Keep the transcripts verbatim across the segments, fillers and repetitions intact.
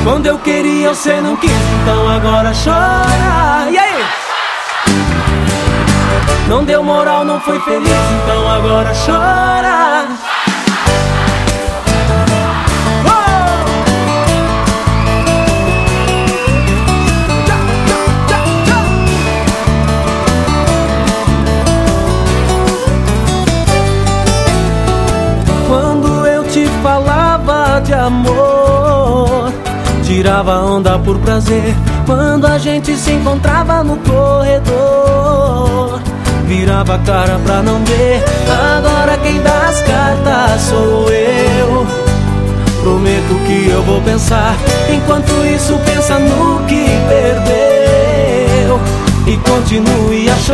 Quando eu queria você não quis, então agora chora. E aí? Não deu moral, não foi feliz, então agora chora. Quando eu te falava de amor, tirava onda por prazer. Quando a gente se encontrava no corredor, virava a cara pra não ver. Agora quem dá as cartas sou eu. Prometo que eu vou pensar, enquanto isso pensa no que perdeu, e continue a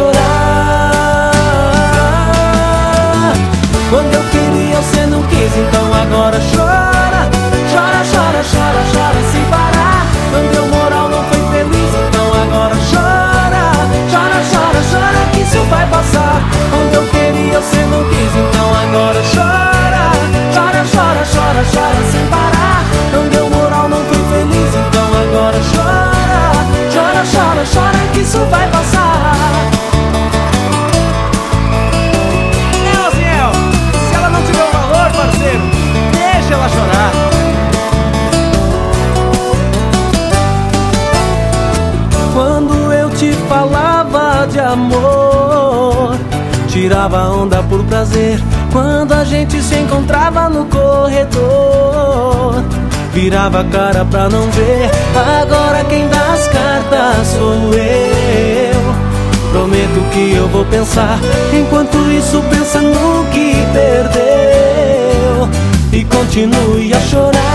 chorar. Quando eu queria você não quis, então agora chora. Chora, chora, chora, chora sem parar. Não deu moral, não foi feliz, então agora chora. Chora, chora, chora que isso vai passar. Quando eu queria você não quis, então agora chora. Chora, chora, chora, chora sem parar. Não deu moral, não foi feliz, então agora chora. Chora, chora, chora que isso vai passar. É, Osiel, se ela não te deu valor, parceiro, deixa ela chorar. Quando eu te falava de amor, tirava onda por prazer. Quando a gente se encontrava no corredor, virava a cara pra não ver. Agora quem dá as cartas sou eu. Prometo que eu vou pensar, enquanto isso pensa no que perdeu, e continue a chorar.